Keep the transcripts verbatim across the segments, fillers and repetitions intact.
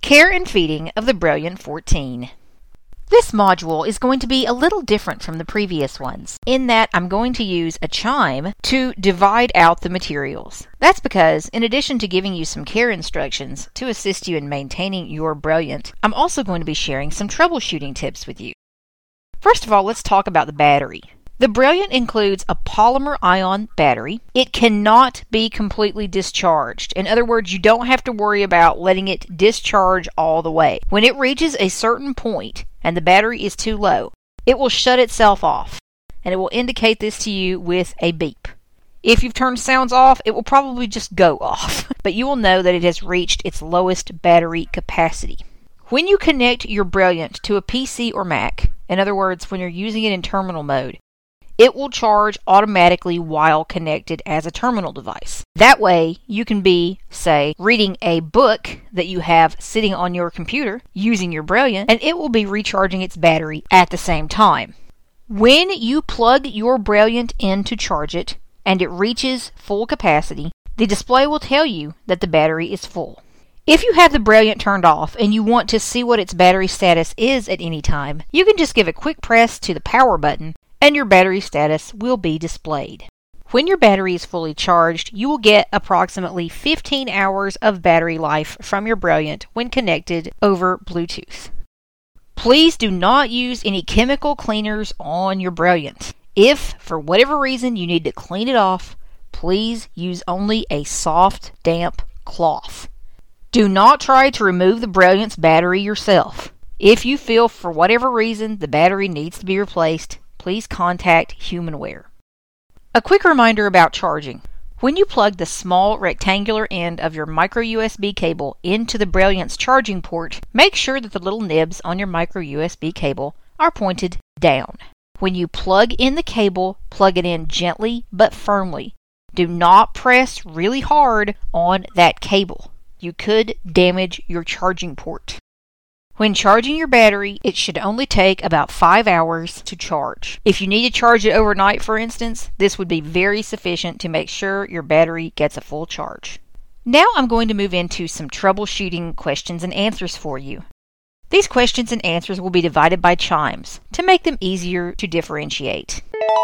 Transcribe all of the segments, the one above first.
Care and feeding of the Brilliant fourteen. This module is going to be a little different from the previous ones, in that I'm going to use a chime to divide out the materials. That's because, in addition to giving you some care instructions to assist you in maintaining your Brilliant, I'm also going to be sharing some troubleshooting tips with you. First of all, let's talk about the battery. The Brilliant includes a polymer ion battery. It cannot be completely discharged. In other words, you don't have to worry about letting it discharge all the way. When it reaches a certain point and the battery is too low, it will shut itself off, and it will indicate this to you with a beep. If you've turned sounds off, it will probably just go off, but you will know that it has reached its lowest battery capacity. When you connect your Brilliant to a P C or Mac, in other words, when you're using it in terminal mode, it will charge automatically while connected as a terminal device. That way, you can be, say, reading a book that you have sitting on your computer using your Brilliant, and it will be recharging its battery at the same time. When you plug your Brilliant in to charge it, and it reaches full capacity, the display will tell you that the battery is full. If you have the Brilliant turned off and you want to see what its battery status is at any time, you can just give a quick press to the power button and your battery status will be displayed. When your battery is fully charged, you will get approximately fifteen hours of battery life from your Brilliant when connected over Bluetooth. Please do not use any chemical cleaners on your Brilliant. If, for whatever reason, you need to clean it off, please use only a soft, damp cloth. Do not try to remove the Brilliant's battery yourself. If you feel, for whatever reason, the battery needs to be replaced, please contact HumanWare. A quick reminder about charging. When you plug the small rectangular end of your micro U S B cable into the Brilliant's charging port, make sure that the little nibs on your micro U S B cable are pointed down. When you plug in the cable, plug it in gently but firmly. Do not press really hard on that cable. You could damage your charging port. When charging your battery, it should only take about five hours to charge. If you need to charge it overnight, for instance, this would be very sufficient to make sure your battery gets a full charge. Now I'm going to move into some troubleshooting questions and answers for you. These questions and answers will be divided by chimes to make them easier to differentiate.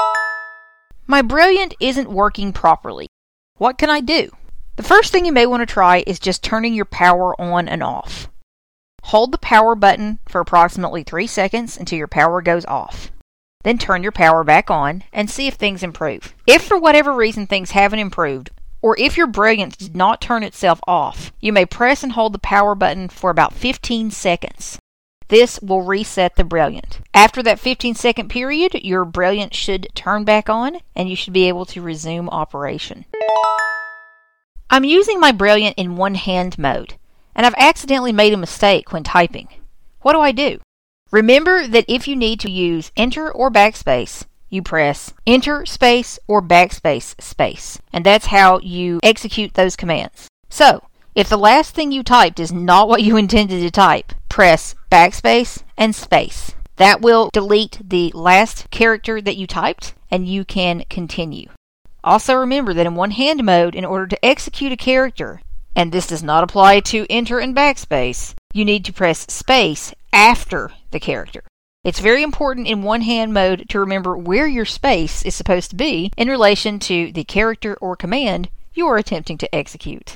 My Brilliant isn't working properly. What can I do? The first thing you may want to try is just turning your power on and off. Hold the power button for approximately three seconds until your power goes off. Then turn your power back on and see if things improve. If for whatever reason things haven't improved, or if your Brilliant did not turn itself off, you may press and hold the power button for about fifteen seconds. This will reset the Brilliant. After that fifteen second period, your Brilliant should turn back on and you should be able to resume operation. I'm using my Brilliant in one-hand mode, and I've accidentally made a mistake when typing. What do I do? Remember that if you need to use Enter or Backspace, you press Enter space or Backspace space, and that's how you execute those commands. So, if the last thing you typed is not what you intended to type, press Backspace and space. That will delete the last character that you typed, and you can continue. Also remember that in one-hand mode, in order to execute a character, and this does not apply to Enter and Backspace, you need to press space after the character. It's very important in one-hand mode to remember where your space is supposed to be in relation to the character or command you are attempting to execute.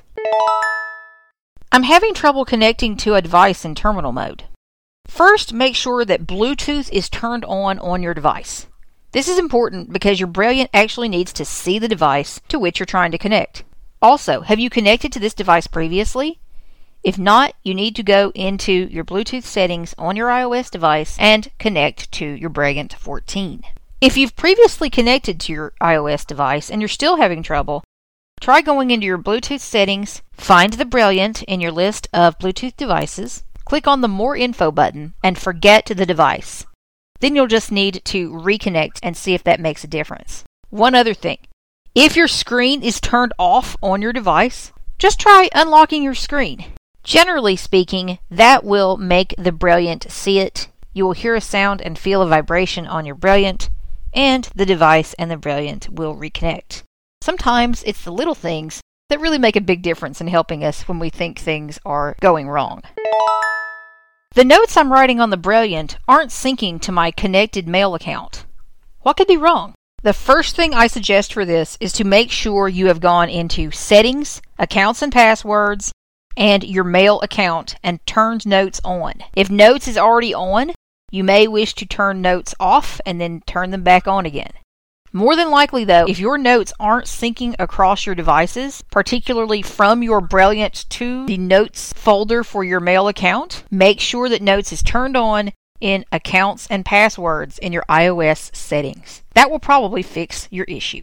I'm having trouble connecting to a device in terminal mode. First, make sure that Bluetooth is turned on on your device. This is important because your Brilliant actually needs to see the device to which you're trying to connect. Also, have you connected to this device previously? If not, you need to go into your Bluetooth settings on your iOS device and connect to your Brilliant fourteen. If you've previously connected to your iOS device and you're still having trouble, try going into your Bluetooth settings, find the Brilliant in your list of Bluetooth devices, click on the More Info button, and forget the device. Then you'll just need to reconnect and see if that makes a difference. One other thing. If your screen is turned off on your device, just try unlocking your screen. Generally speaking, that will make the Brilliant see it. You will hear a sound and feel a vibration on your Brilliant, and the device and the Brilliant will reconnect. Sometimes it's the little things that really make a big difference in helping us when we think things are going wrong. The notes I'm writing on the Brilliant aren't syncing to my connected mail account. What could be wrong? The first thing I suggest for this is to make sure you have gone into Settings, Accounts and Passwords, and your mail account and turned Notes on. If Notes is already on, you may wish to turn Notes off and then turn them back on again. More than likely though, if your notes aren't syncing across your devices, particularly from your Brilliant to the Notes folder for your mail account, make sure that Notes is turned on in Accounts and Passwords in your iOS settings. That will probably fix your issue.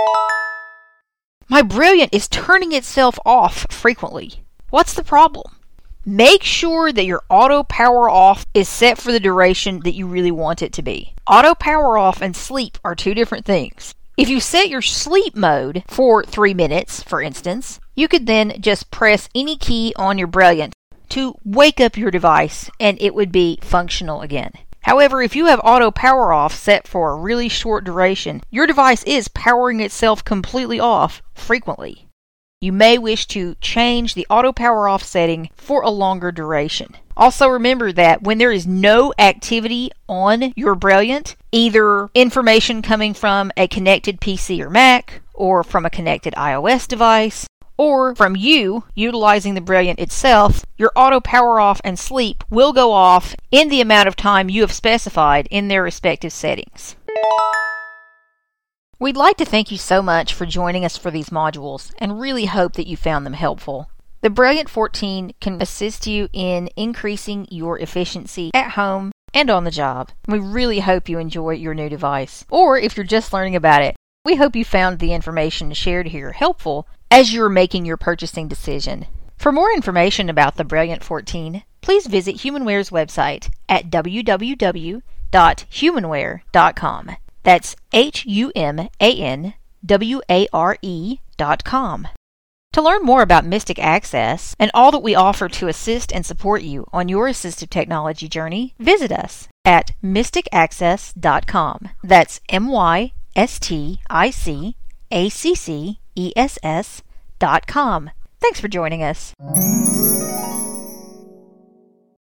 My Brilliant is turning itself off frequently. What's the problem? Make sure that your auto power off is set for the duration that you really want it to be. Auto power off and sleep are two different things. If you set your sleep mode for three minutes, for instance, you could then just press any key on your Brilliant to wake up your device and it would be functional again. However, if you have auto power off set for a really short duration, your device is powering itself completely off frequently. You may wish to change the auto power off setting for a longer duration. Also remember that when there is no activity on your Brilliant, either information coming from a connected P C or Mac, or from a connected iOS device, or from you utilizing the Brilliant itself, your auto power off and sleep will go off in the amount of time you have specified in their respective settings. We'd like to thank you so much for joining us for these modules and really hope that you found them helpful. The Brilliant fourteen can assist you in increasing your efficiency at home and on the job. We really hope you enjoy your new device. Or if you're just learning about it, we hope you found the information shared here helpful as you're making your purchasing decision. For more information about the Brilliant fourteen, please visit Humanware's website at w w w dot humanware dot com. That's H U M A N W A R E dot com. To learn more about Mystic Access and all that we offer to assist and support you on your assistive technology journey, visit us at mystic access dot com. That's M Y S T I C A C C E S S dot com. Thanks for joining us.